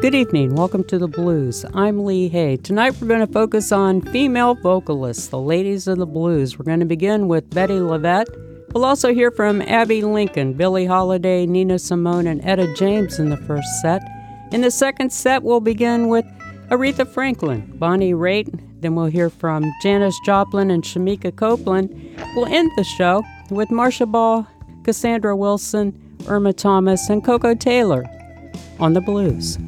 Good evening. Welcome to the Blues. I'm Lee Hay. Tonight we're going to focus on female vocalists, the ladies of the blues. We're going to begin with Bettye LaVette. We'll also hear from Abbey Lincoln, Billie Holiday, Nina Simone, and Etta James in the first set. In the second set, we'll begin with Aretha Franklin, Bonnie Raitt. Then we'll hear from Janis Joplin and Shemekia Copeland. We'll end the show with Marcia Ball, Cassandra Wilson, Irma Thomas, and Koko Taylor on the blues.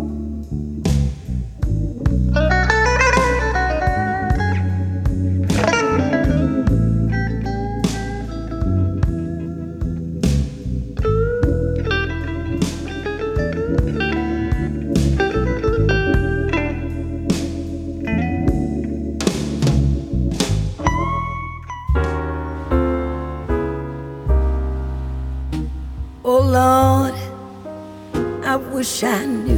Oh Lord, I wish I knew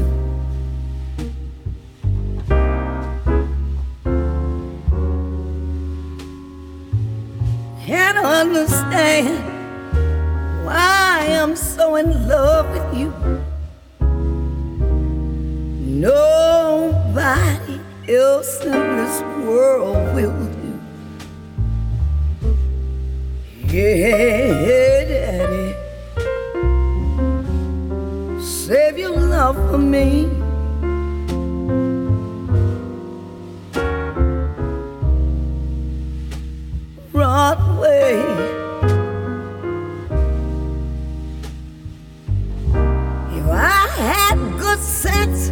can't understand why I'm so in love with you. Nobody else in this world will do. Yeah, Daddy, save your love for me. Broadway, if I had good sense,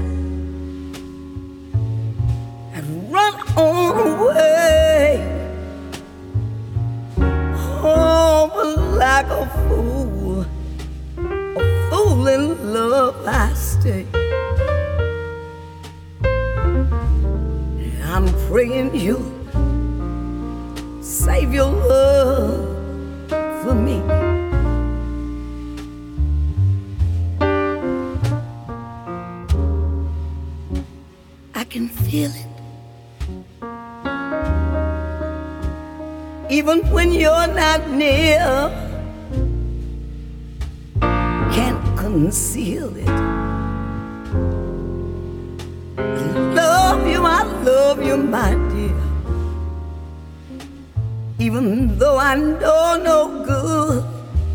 I'd run on away. Oh, but like a fool in love I stay. I'm praying you save your love for me. I can feel it even when you're not near. Can't conceal it. I love you, my dear. Even though I know no good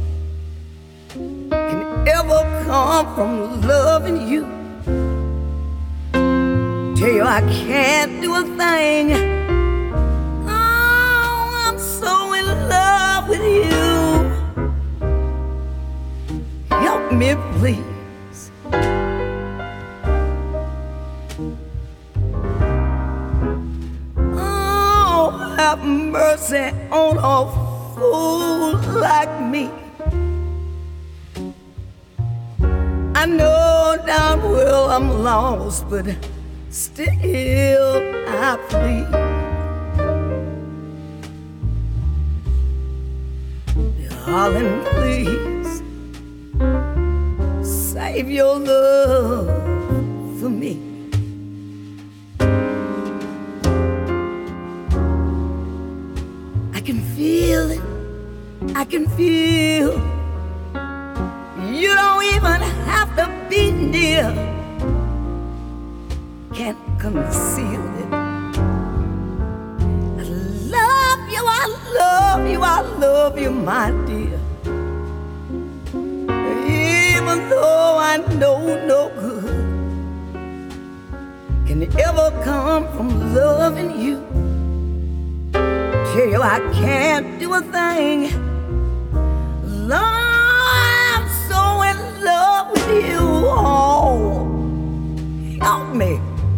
can ever come from loving you. Tell you I can't do a thing. Oh, I'm so in love with you. Help me, please. Oh, have mercy on a fool like me. I know down well I'm lost, but still I plead. Darling, please save your love for me. I can feel it, I can feel. You don't even have to be near. Can't conceal it. I love you, I love you, I love you, my dear. Even though I know no good can ever come from loving you. Tell you I can't do a thing. Lord, I'm so in love with you. Oh, help me.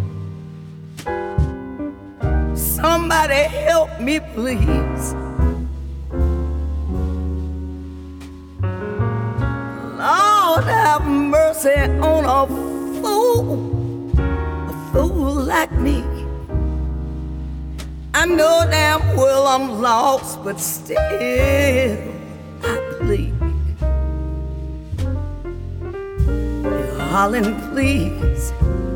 Somebody help me, please. Lord, have mercy on a fool like me. I know damn well I'm lost, but still I plead. Darling, please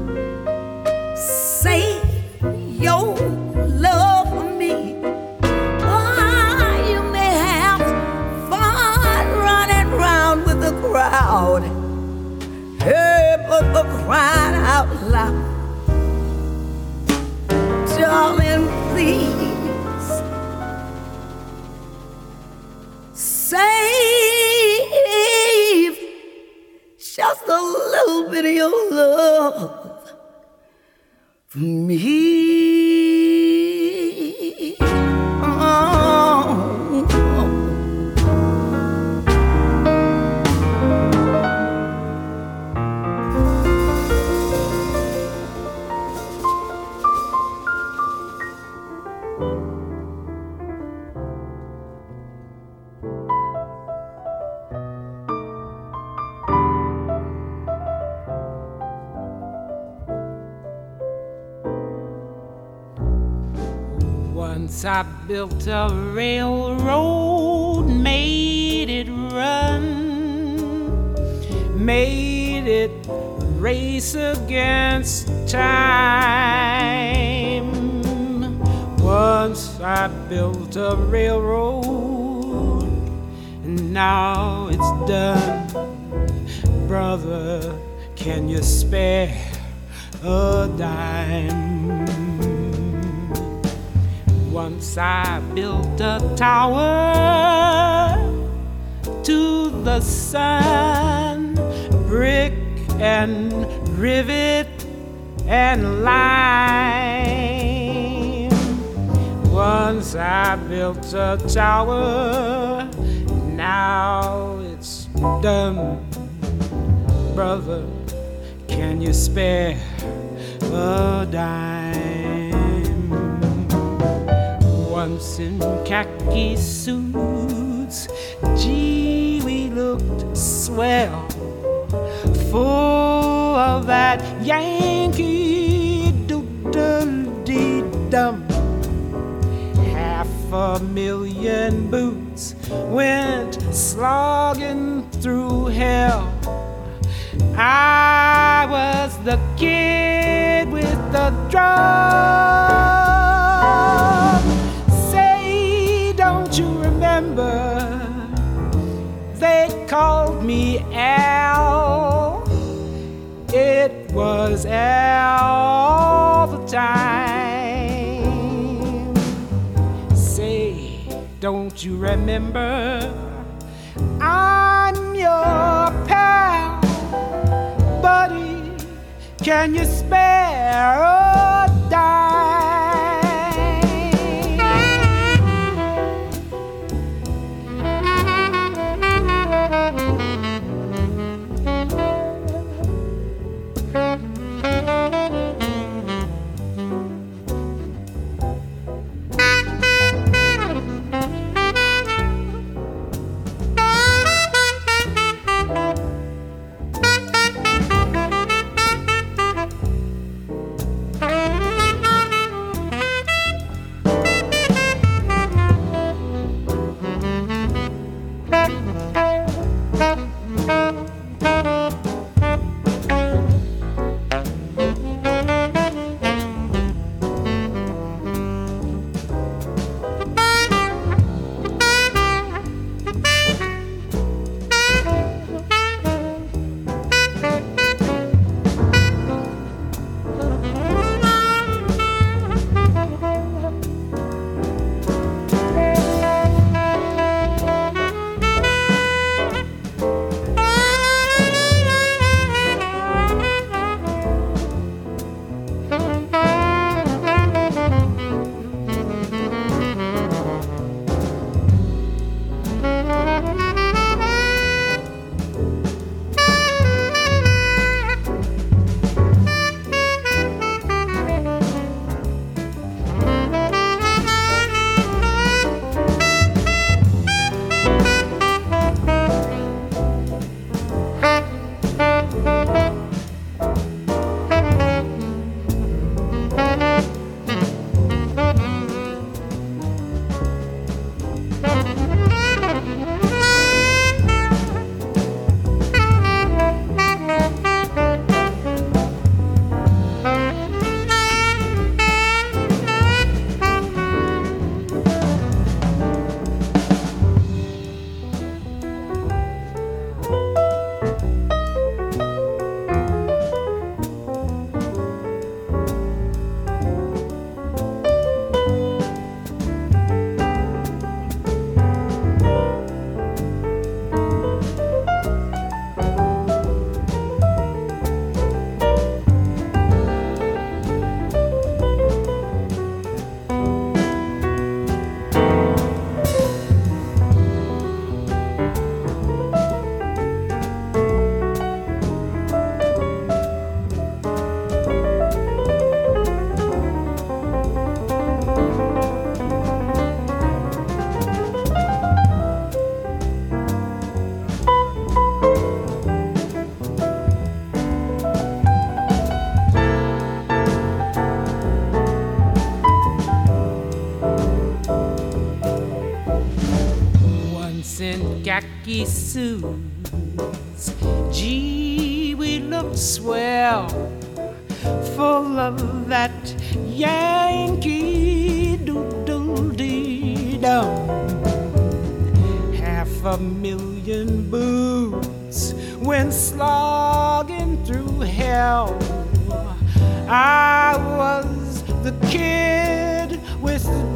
save your love for me. Why, you may have fun running round with the crowd. Hey, but the crying out for me. Oh, once I built a railroad, made it run, made it race against time. Once I built a railroad, and now it's done. Brother, can you spare a dime? Once I built a tower to the sun, brick and rivet and lime. Once I built a tower, now it's done. Brother, can you spare a dime? Once in khaki suits, gee, we looked swell, full of that Yankee doodle-dee-dum. 500,000 boots went slogging through hell. I was the kid with the drum. Say, don't you remember? They called me Al. It was Al all the time. Say, don't you remember? I'm your pal, buddy. Can you spare a dime? pants and khaki suits. Gee, we looked swell, full of that Yankee doodle-dee-dum. 500,000 boots went slogging through hell. I was the kid with the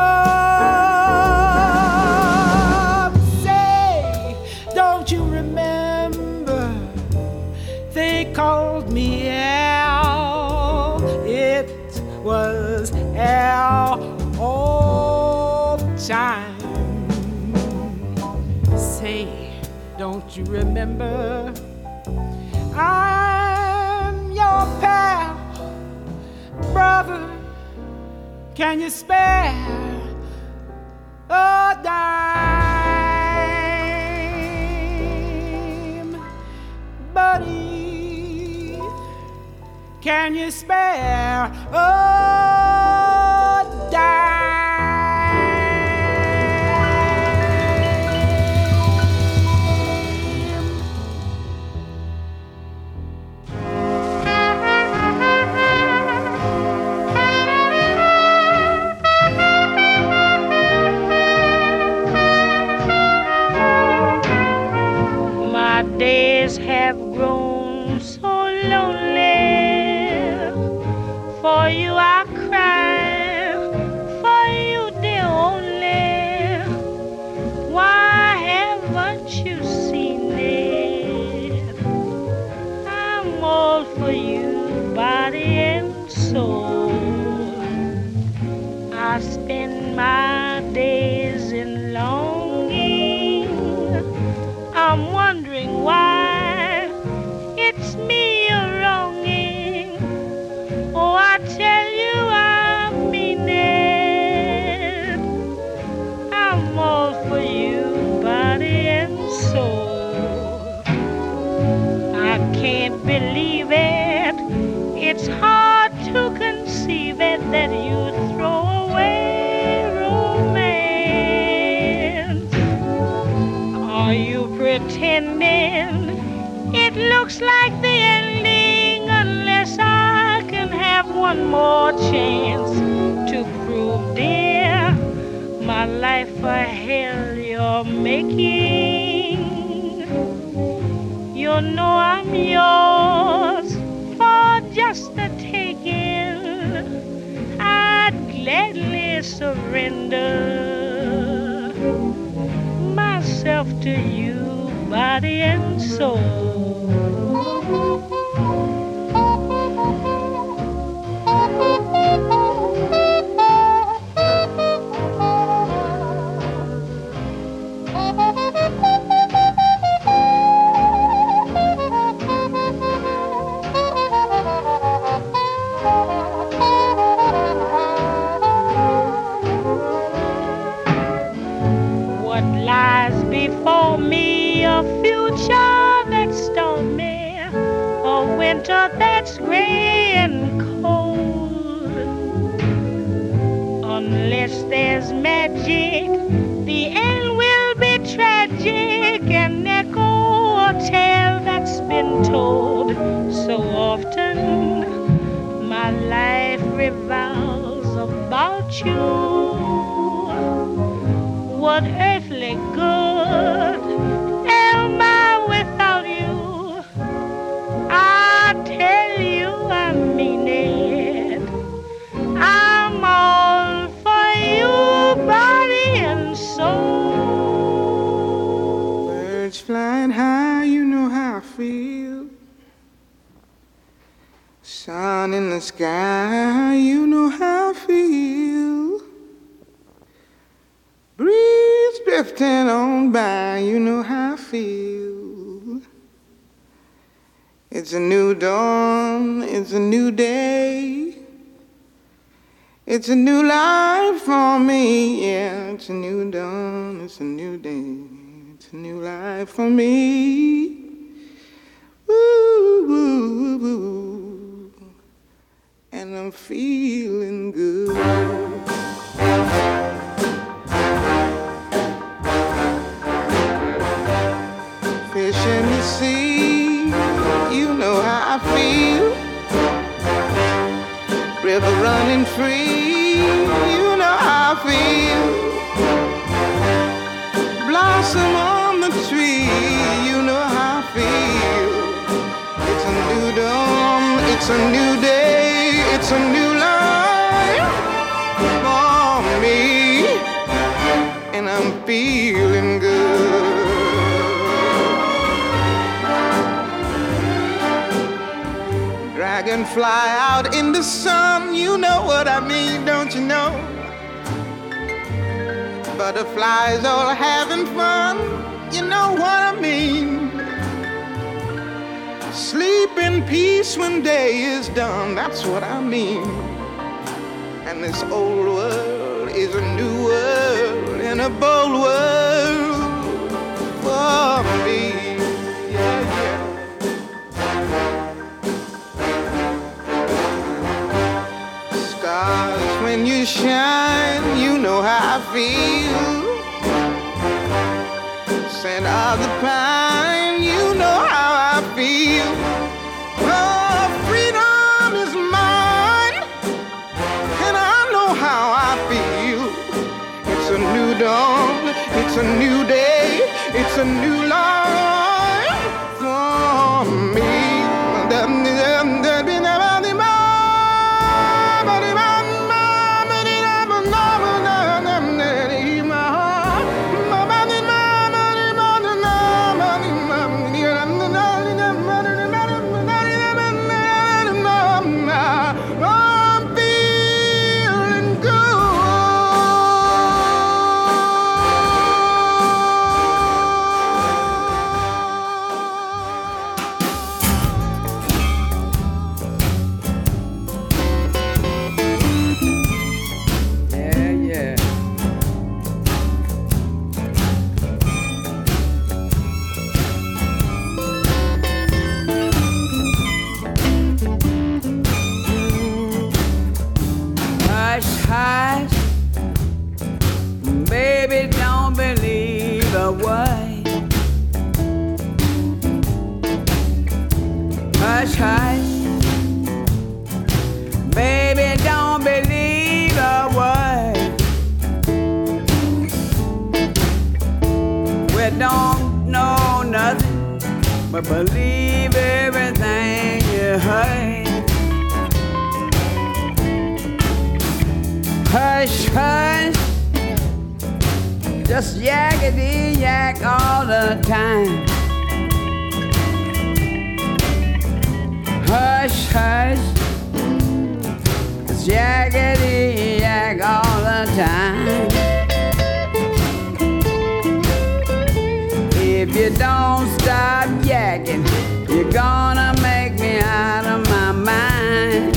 drum. Say, don't you remember they called me Al? It was Al all the time. Say, don't you remember I'm your pal, brother? Can you spare a dime, buddy? Can you spare a dime? Days have grown so lonely. For you I cry, for you dear only. Why haven't you seen it? I'm all for you, body and soul. I spend my days in longing. I'm wondering why it's me you're wronging. Oh, I tell you I mean it. I'm all for you, body and soul. I can't believe it. It's hard to conceive it that you throw away romance. Are you pretending it looks like the ending unless I can have one more chance to prove, dear, my life a hell you're making? You know I'm yours for just the taking. I'd gladly surrender myself to you, body and soul. What lies before me, a future that's stormy, a winter that's gray and cold. Unless there's magic, the end will be tragic and echo a tale that's been told so often. My life revolves about you. What earthly good am I without you? I tell you I mean it. I'm all for you, body and soul. Birds flying high, you know how I feel. Sun in the sky, you know how I feel. Breeze drifting on by, you know how I feel. It's a new dawn, it's a new day. It's a new life for me, yeah. It's a new dawn, it's a new day. It's a new life for me. Woo, woo, woo. And I'm feeling good. fish in the sea, you know how I feel. River running free, you know how I feel. Blossom on the tree, you know how I feel. It's a new dawn, it's a new day, it's a new life for me, and I'm feeling good. Dragonfly out in the sun, you know what I mean, don't you know? Butterflies all having fun, you know what I mean. Sleep in peace when day is done, that's what I mean. And this old world is a new world and a bold world for me. Yeah, yeah. Stars, when you shine, you know how I feel. Scent of the pine, you know how I feel. Oh, freedom is mine, and I know how I feel. It's a new dawn, it's a new day, it's a new life for me. Hush, hush, baby, don't believe a word. We don't know nothing, but believe everything you heard. Hush, hush, just yakety yak all the time. Hush, hush, it's yakety yak all the time. If you don't stop yakking, you're gonna make me out of my mind.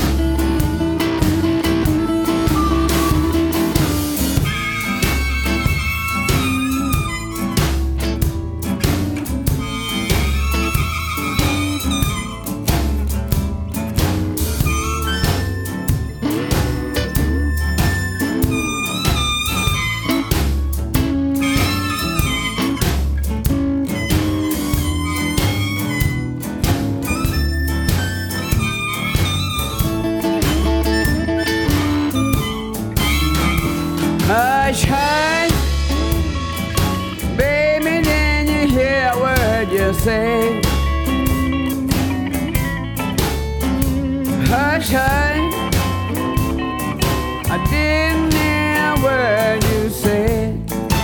Hush, hush, baby, didn't you hear a word you said? Hush, hush, I didn't hear a word you said.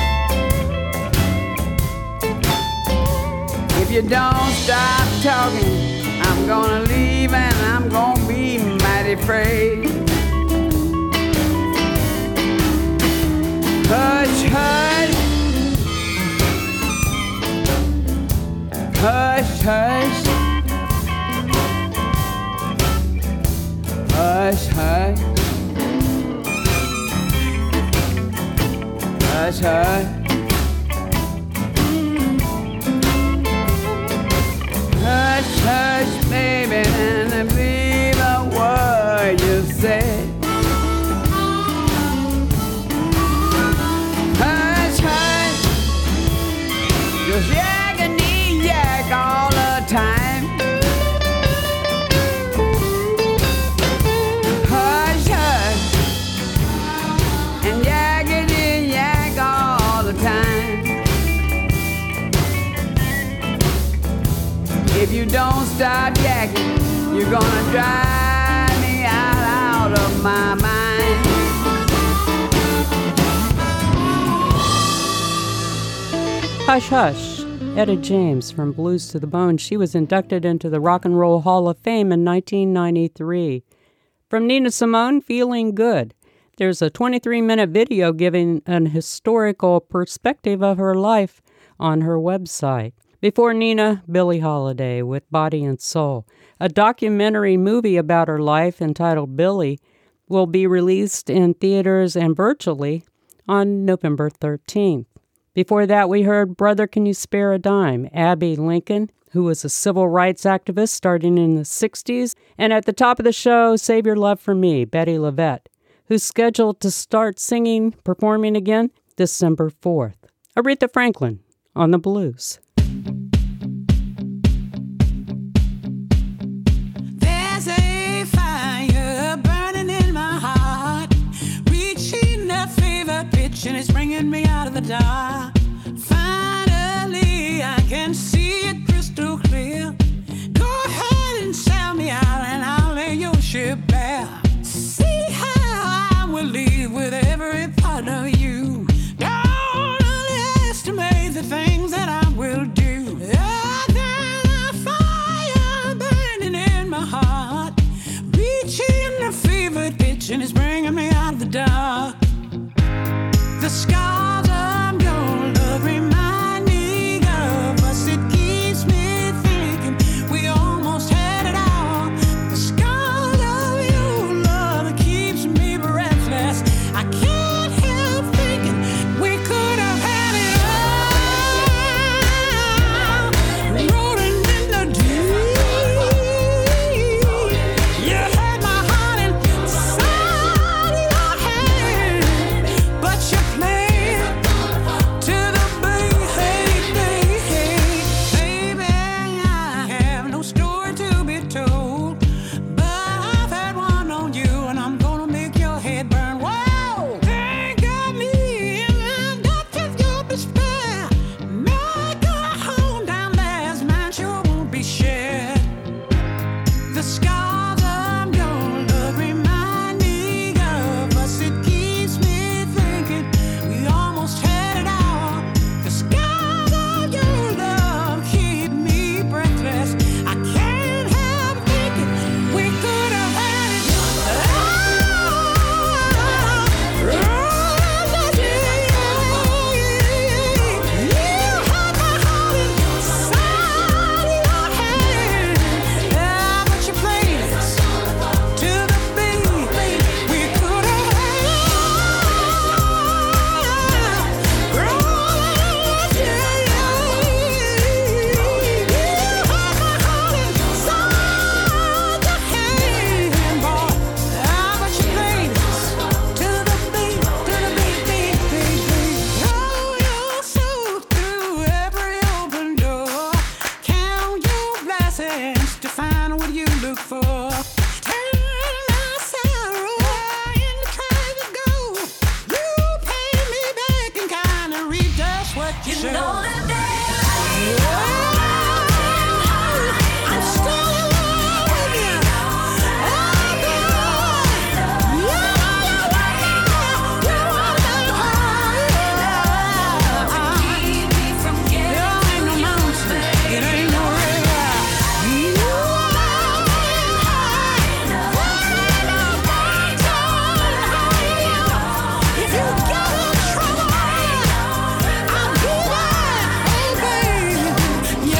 If you don't stop talking, I'm gonna leave and I'm gonna be mighty afraid. Hush, hush, hush, hush, hush, hush, hush, hush, hush, hush, baby, and I believe a word you said. Just yakety yak don't stop yakking, you're gonna drive me out of my mind. Hush Hush, Etta James from Blues to the Bone. She was inducted into the Rock and Roll Hall of Fame in 1993. From Nina Simone, Feeling Good. There's a 23-minute video giving an historical perspective of her life on her website. Before Nina, Billie Holiday with Body and Soul. A documentary movie about her life entitled Billie will be released in theaters and virtually on November 13th. Before that, we heard Brother Can You Spare a Dime, Abbey Lincoln, who was a civil rights activist starting in the 60s. And at the top of the show, Save Your Love for Me, Betty LaVette, who's scheduled to start performing again, December 4th. Aretha Franklin on the blues. There's a fire burning in my heart, reaching a fever pitch, and it's bringing me out of the dark. Finally, I can see it crystal clear. Go ahead and sell me out, and I'll lay your ship bare. See how I will leave with every part of you. Don't underestimate the things that I will do. There's a fire burning in my heart, reaching a fever pitch, and it's bringing me out of the dark. The scars of your love remind me of us. It keeps me thinking we almost had it all. The scars of your love keeps me breathless. I can't help thinking we could have had it all. Rolling in the deep. You had my heart inside your hand, but you played to the baby. I have no story to be told, but I've had one on you, and I'm gonna make your head burn. Whoa! They got me, and I've got just your despair. Make a home down there's mine, sure won't be shared. The scars of your love remind me of us. It keeps me thinking we almost had it all. The scars of your love keep me breathless. I can't help thinking we could have had it to find what you look for. Turn my sorrow into tragic gold. You pay me back in kind and reap just what you sow. I'm still in love with you. There ain't no mountain, it ain't no river. If you get in trouble, I'll be there, oh baby.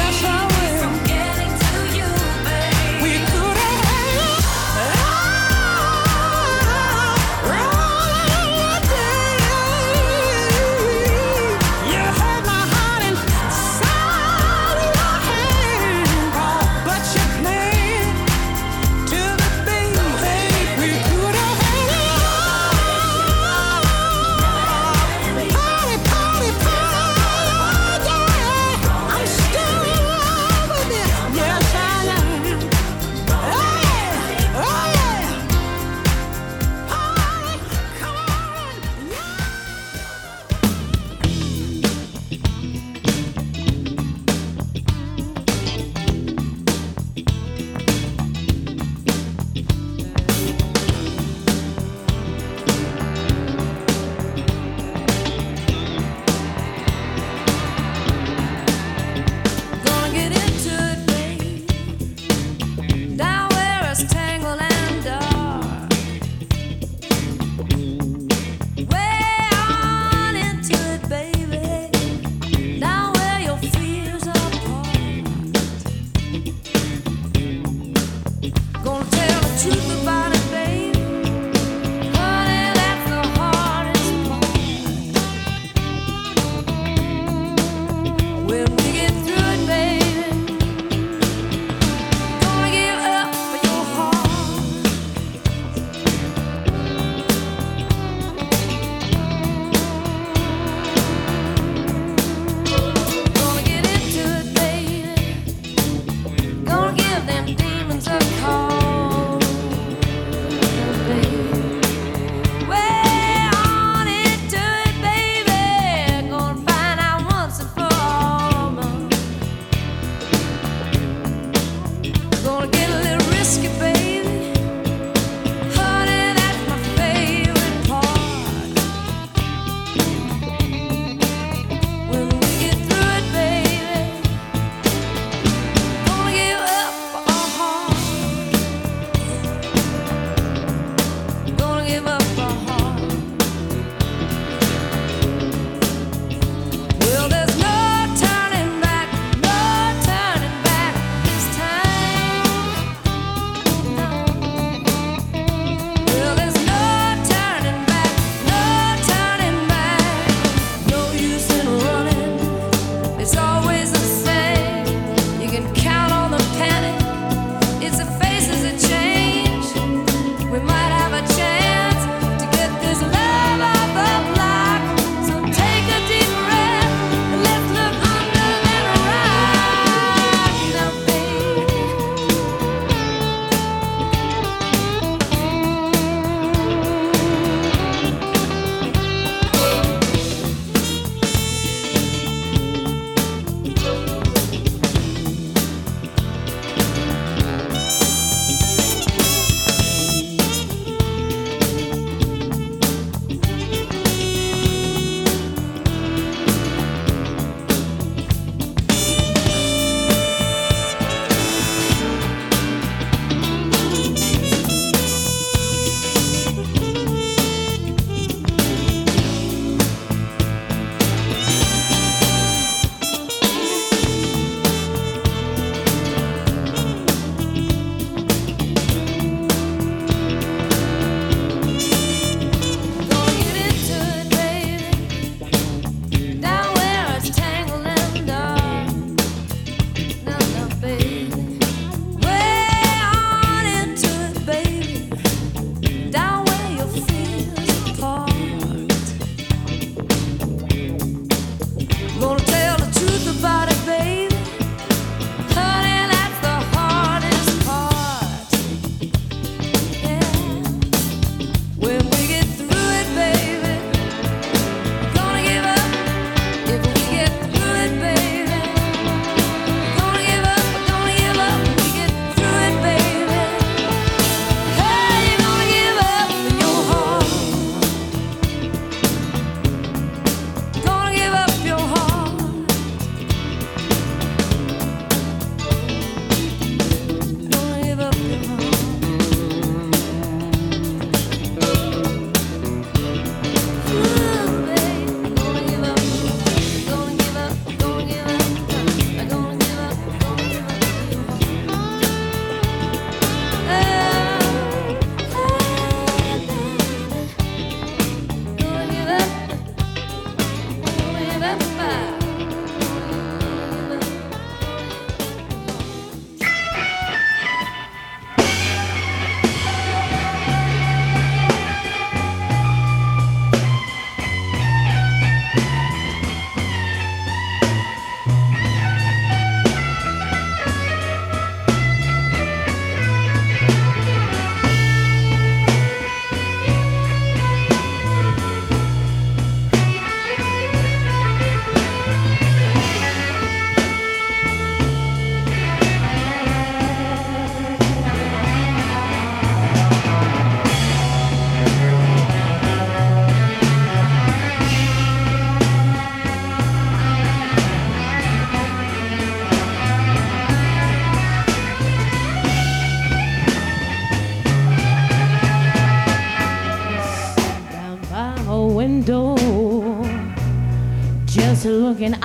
looking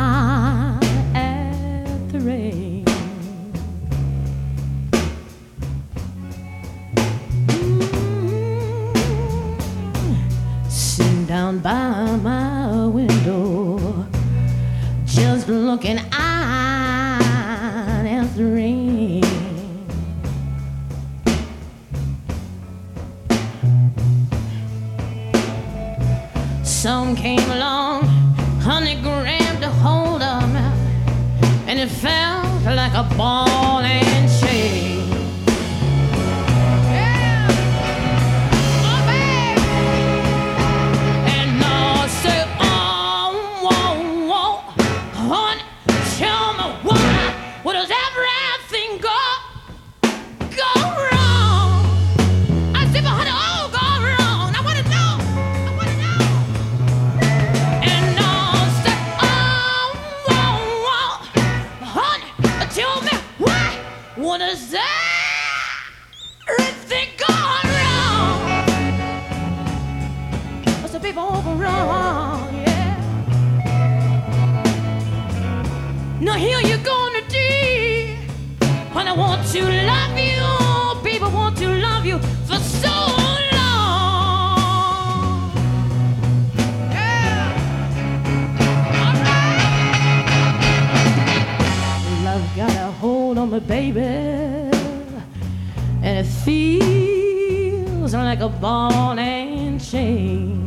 out at the rain. Sitting down by my window, just just looking out at the rain. Some came along, honey grabbed a hold of me, and it felt like a ball and chain. What is everything gone wrong? What's the people go wrong? Yeah. Now here you're gonna do, and I want to love you. People want to love you for so long. Yeah. All right. Love got a hold on me, baby, and it feels like a ball and chain.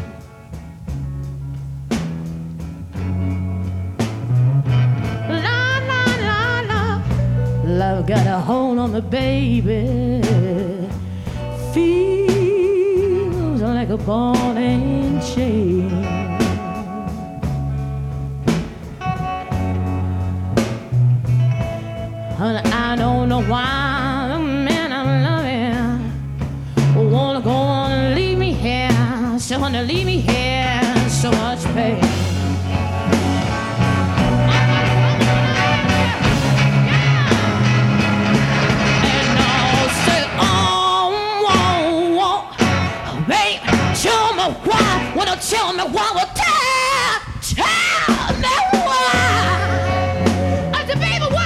La la la la, love got a hold on me, baby, feels like a ball and chain. Honey, I don't know why the man I'm loving wanna go on and leave me here. So honey, leave me here in so much pain. And I'll say, oh, babe, tell me why. Wanna tell me why? Well, tell me why. I said, baby, why?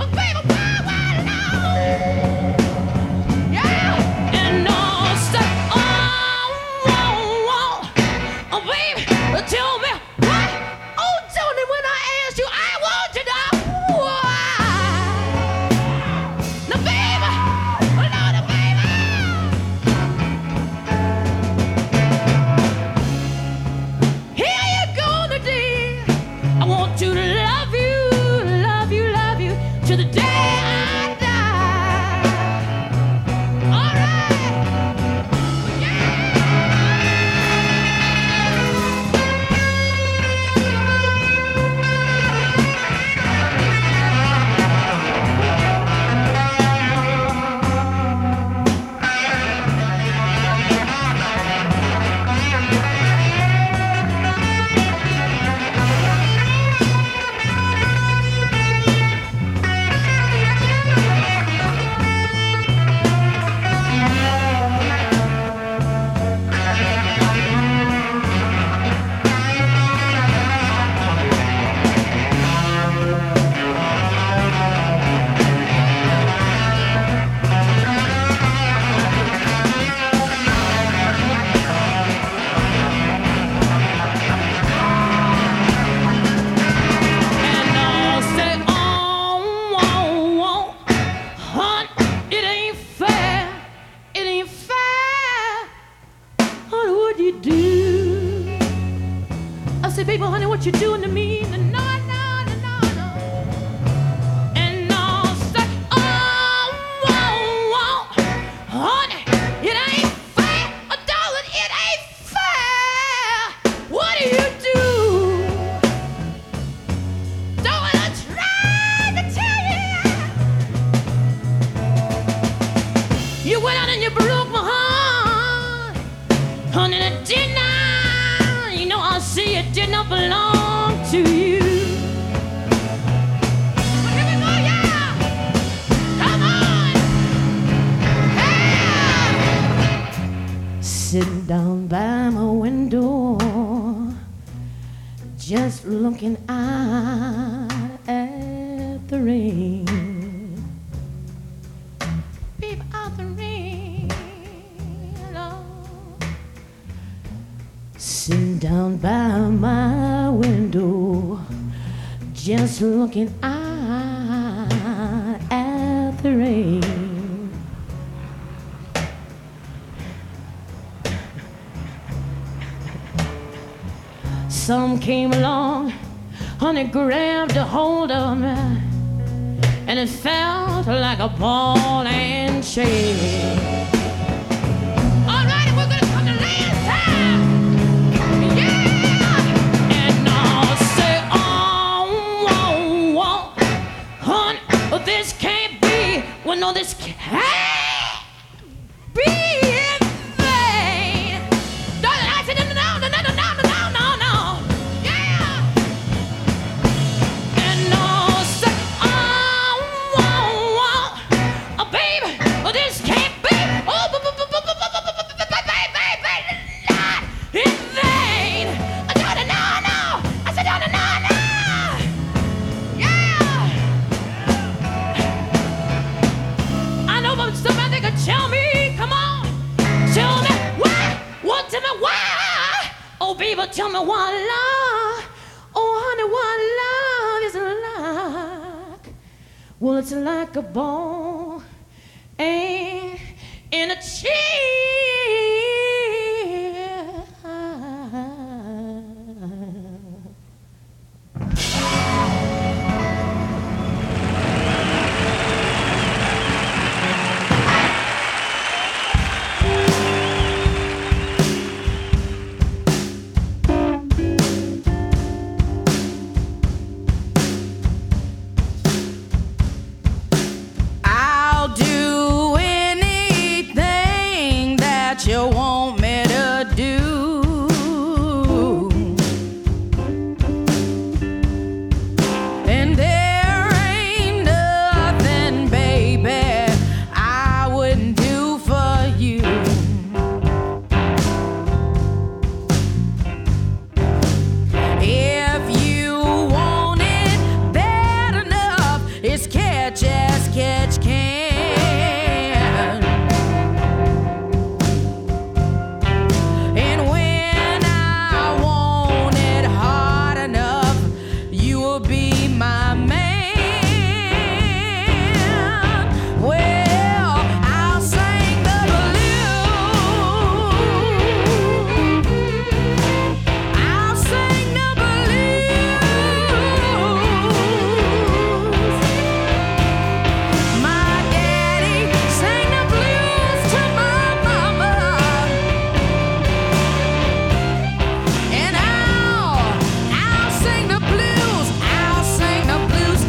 Tell me why? Oh, tell me when I asked you, I want to know why. Now, baby, oh, no, baby. Here you go, dear. I want to love you, love you, love you to the day I die. All right. Yeah. People, honey, what you doing to me? No, no, no, no, no. And I'll say, oh, honey, it ain't fair. Oh, darling, it ain't fair. What do you do? Darling, I tried to tell you. You went out and you broke my heart. Honey, it did not. See, it did not belong to you. But here we go, yeah! Come on! Yeah! Sitting down by my window, just looking out at the rain. Peep out the rain, Lord. Sitting down by my window, just looking out at the rain. Some came along and it grabbed a hold of me, and it felt like a ball and chain. All right, we're gonna come to land time. Yeah, and I'll say, honey, this can't be. Well, no, this can't be in vain. Darling, I said, no. Tell me, come on, tell me why, tell me why, oh baby, tell me why love, oh honey, why love is like, well it's like a ball and in a chair. You want me to do, and there ain't nothing, baby, I wouldn't do for you. If you want it bad enough, it's catch as catch can. Blues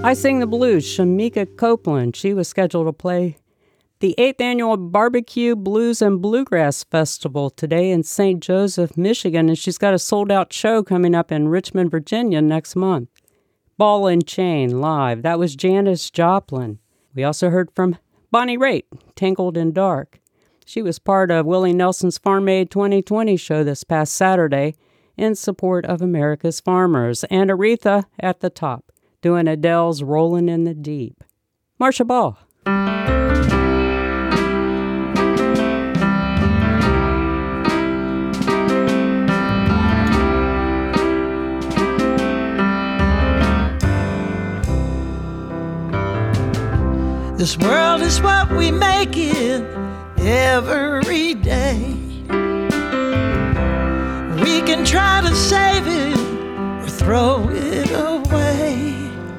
I Sing the Blues, Shamika Copeland. She was scheduled to play the 8th Annual Barbecue Blues and Bluegrass Festival today in St. Joseph, Michigan, and she's got a sold-out show coming up in Richmond, Virginia next month. Ball and Chain live. That was Janis Joplin. We also heard from Bonnie Raitt, Tangled in Dark. She was part of Willie Nelson's Farm Aid 2020 show this past Saturday in support of America's farmers. And Aretha at the top, doing Adele's Rollin' in the Deep. Marcia Ball. This world is what we make it every day. We can try to save it or throw it away.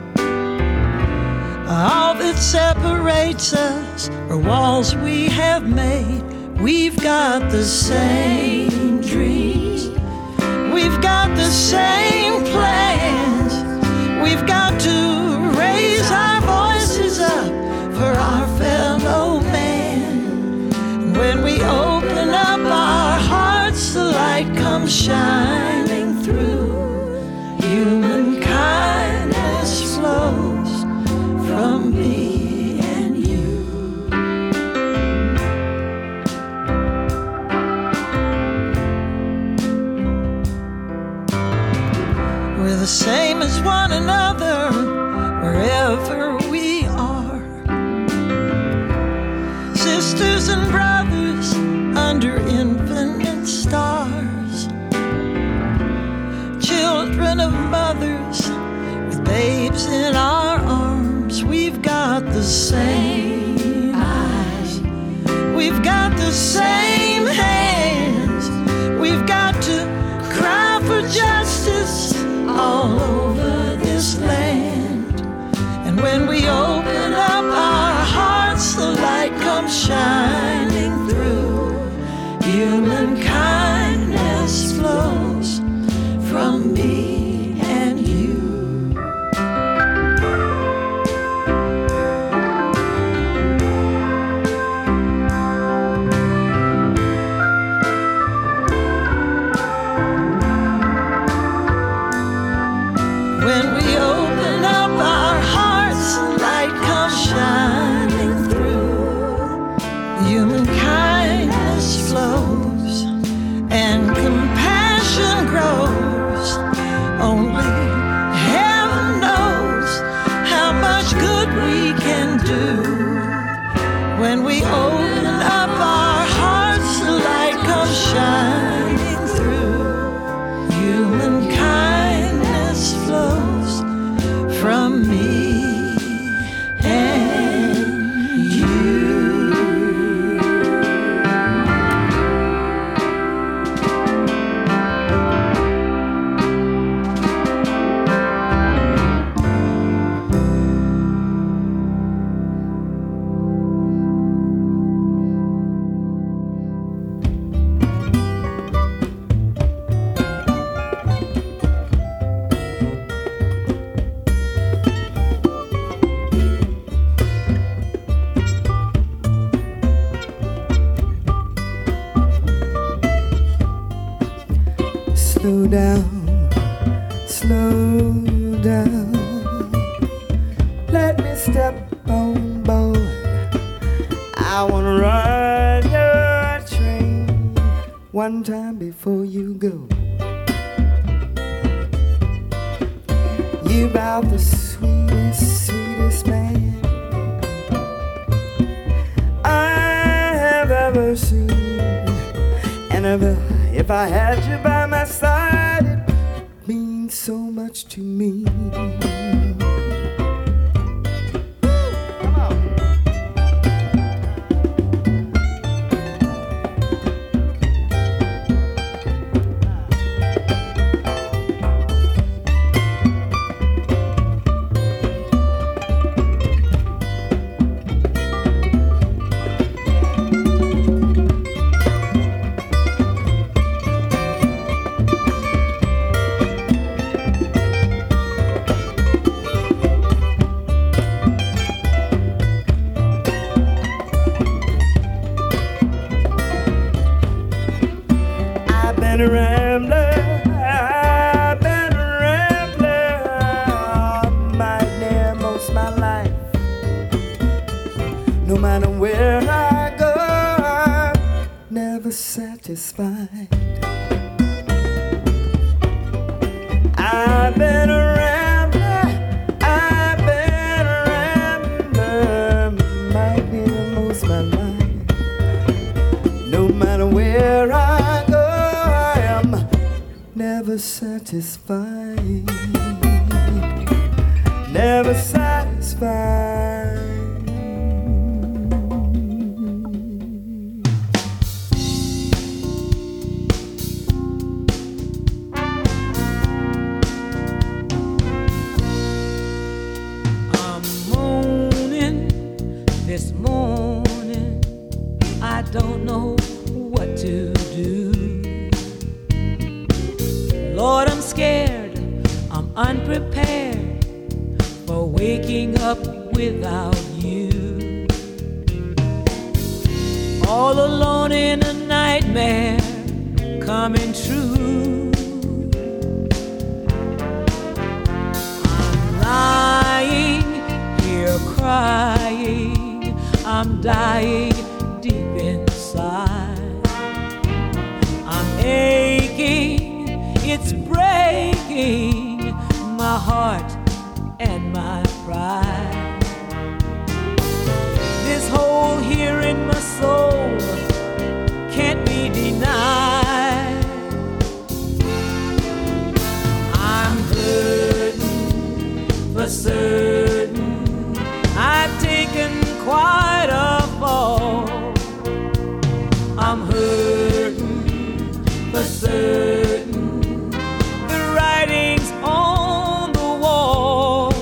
All that separates us are walls we have made. We've got the same dreams. We've got the same plans. We've got to raise our voices up for our fellow man. And when we open up our hearts, the light comes shining through. Human kindness flows from me and you. We're the same as one another wherever we are. Sisters and brothers under infinite stars. Children of mothers with babes in our arms. We've got the same eyes. We've got the same hands. We've got to cry for justice all over this land. And when we open up our hearts, the light comes shining through. Human kindness flows from me and you. When we open up our hearts, the light comes shining through. Human kindness flows and compassion grows. Only heaven knows how much good we can do. When we open up our hearts, the light comes shining through. Human kindness flows from me and you. Slow down, slow down. Let me step on board. I wanna run your train one time before you go. You about the sweetest, sweetest man I have ever seen. And if I had you by my side, it means so much to me. matter where I go, I'm never satisfied. I've been a rambler, I've been a rambler, might be the most my life. No matter where I go, I am never satisfied. Never satisfied. I'm moaning this morning. I don't know what to do. Lord, I'm scared. I'm unprepared for waking up without you. All alone in a nightmare coming true. I'm lying here crying. I'm dying deep inside. I'm aching, it's breaking my heart and my pride. This hole here in my soul can't be denied. I'm hurting for certain. I've taken quite a fall. I'm hurting for certain. The writing's on the wall.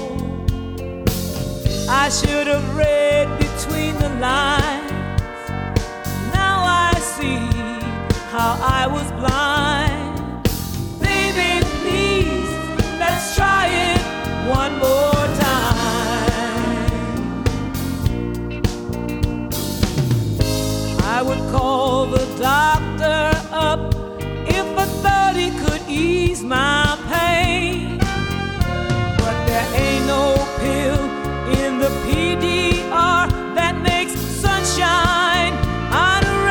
I should have read between the lines. Now I see how I was blind. Baby, please, let's try it one more time. I would call the doctor up if I thought he could ease my pain. But there ain't no pill in the PDR that makes sunshine out of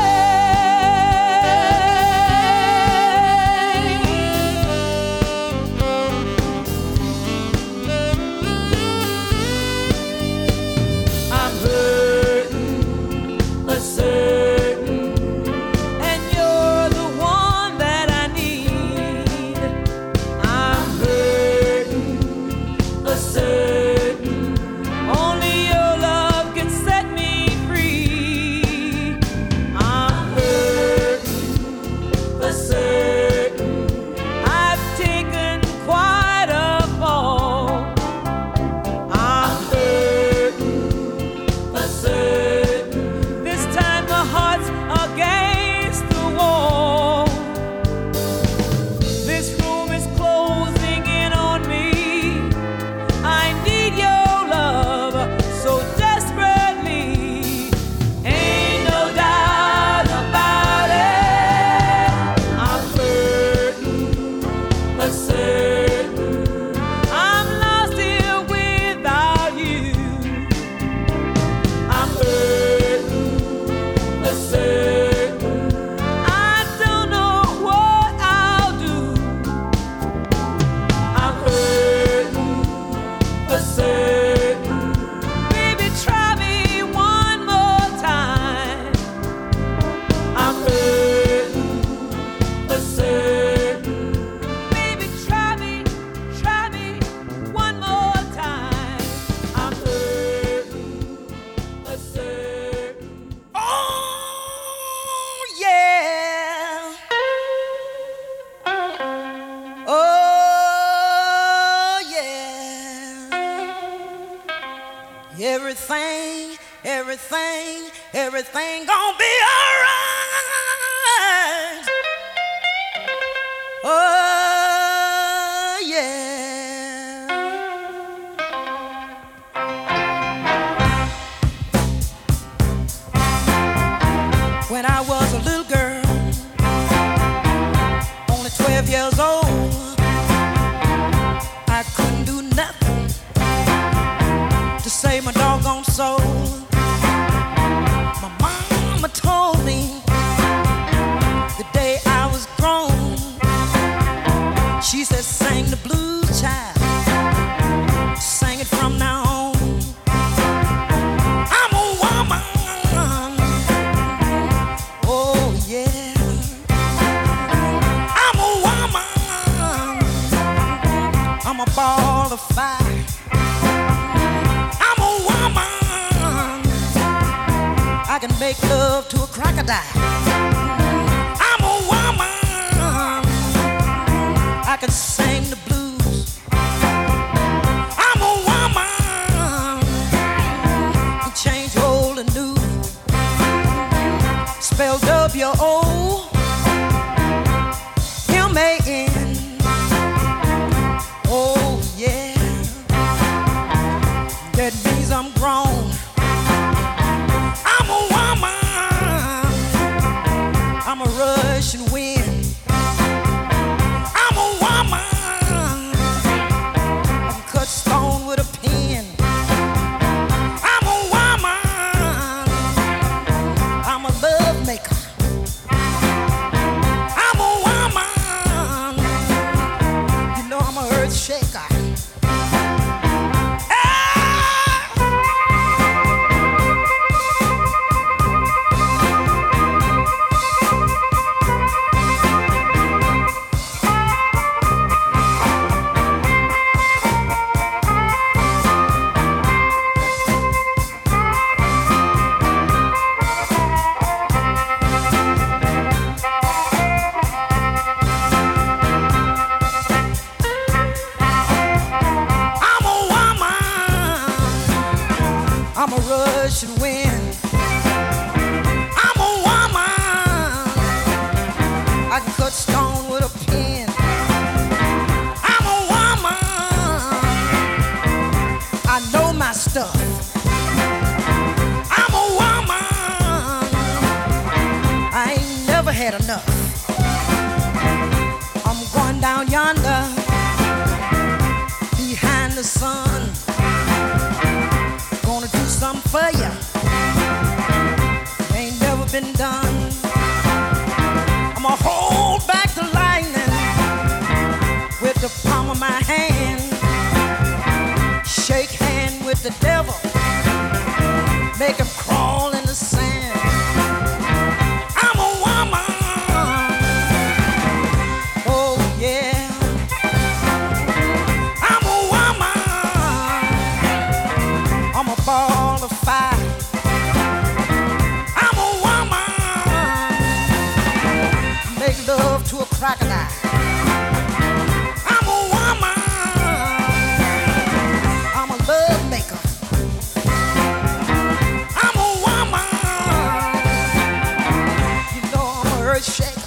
I'm hurting for certain, and you're the one that I need. I'm hurting for certain, only your love can set me free. I'm hurting for certain, I've taken quite a fall. I'm hurting for certain, this time the heart's against the wall. This room is closing in on me. I need your love so desperately. Ain't no doubt about it. I'm hurting for certain. I'm lost here without you. I'm hurting for certain. I don't know what I'll do. I'm hurting for certain. Baby, try me one more time. I'm hurting for certain. Baby, try me one more time. I'm hurting for certain. Oh, yeah. Oh, yeah. Everything gonna be alright. Oh, yeah. When I was a little girl, only 12 years old, I couldn't do nothing to save my doggone soul. I'm a ball of fire. I'm a woman. I can make love to a crocodile. I'm a woman. I can sing the blues. I'm a woman. Can change old and new. Spell W-O M-A-N. Oh yeah, that means I'm grown. I'm a woman. I'm a Russian wind. I'm a woman. I can cut stone with a pen. I'm a woman. I'm a love maker. I'm a woman. You know I'm a earth shaker. I'm a Russian wind. I'm a woman. I can cut stone with a pen. I'm a woman. I know my stuff. I'm a woman. I ain't never had enough. I'm going down yonder behind the sun. Gonna do something for ya. Ain't never been done. I'ma hold back the lightning with the palm of my hand. Shake hand with the devil. Make him crawl in the sand. I'm a woman. Oh yeah. I'm a woman. I'm a ball of fire. I'm a woman. Make love to a crocodile. I'm a woman. I'm a love maker. I'm a woman. You know I'm a earth shaker.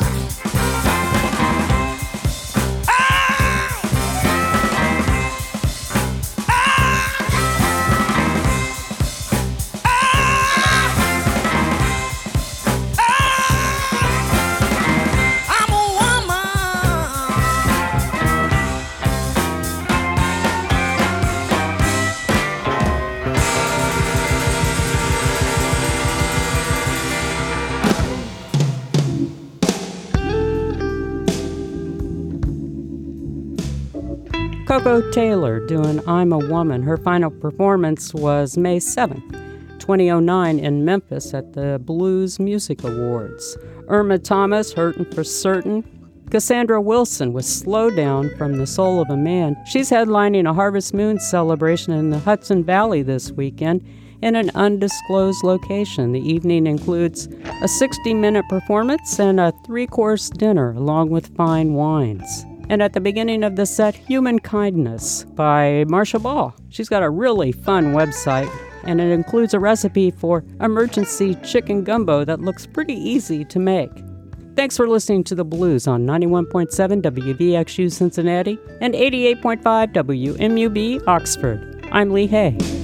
Coco Taylor doing I'm a Woman. Her final performance was May 7th, 2009 in Memphis at the Blues Music Awards. Irma Thomas, Hurtin' for Certain. Cassandra Wilson with Slow Down from the Soul of a Man. She's headlining a Harvest Moon celebration in the Hudson Valley this weekend in an undisclosed location. The evening includes a 60-minute performance and a 3-course dinner along with fine wines. And at the beginning of the set, Human Kindness by Marsha Ball. She's got a really fun website, and it includes a recipe for emergency chicken gumbo that looks pretty easy to make. Thanks for listening to The Blues on 91.7 WVXU Cincinnati and 88.5 WMUB Oxford. I'm Lee Hay.